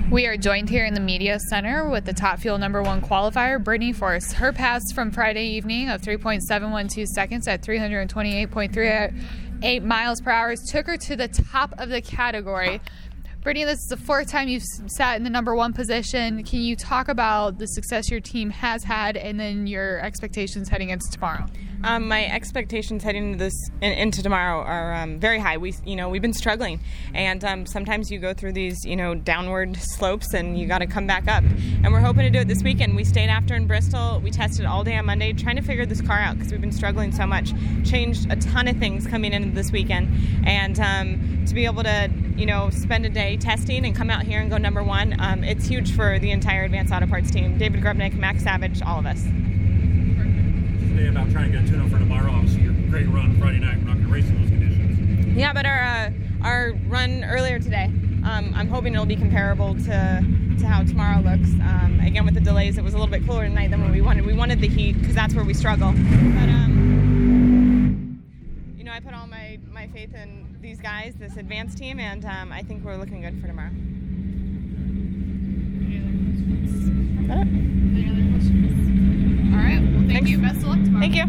We are joined here in the Media Center with the Top Fuel #1 qualifier, Brittany Force. Her pass from Friday evening of 3.712 seconds at 328.38 miles per hour took her to the top of the category. Brittany, this is the fourth time you've sat in the #1 position. Can you talk about the success your team has had and then your expectations heading into tomorrow? My expectations heading into tomorrow are very high. We've been struggling, and sometimes you go through these downward slopes, and you got to come back up. And we're hoping to do it this weekend. We stayed after in Bristol. We tested all day on Monday, trying to figure this car out because we've been struggling so much. Changed a ton of things coming into this weekend, and to be able to spend a day testing and come out here and go #1, it's huge for the entire Advanced Auto Parts team. David Grubnick, Max Savage, all of us. Today about trying to get a tune-up for tomorrow. Obviously, your great run Friday night. We're not going to race in those conditions. Yeah, but our run earlier today, I'm hoping it'll be comparable to how tomorrow looks. Again, with the delays, it was a little bit cooler tonight than what we wanted. We wanted the heat because that's where we struggle. But I put all my faith in these guys, this advanced team, and I think we're looking good for tomorrow.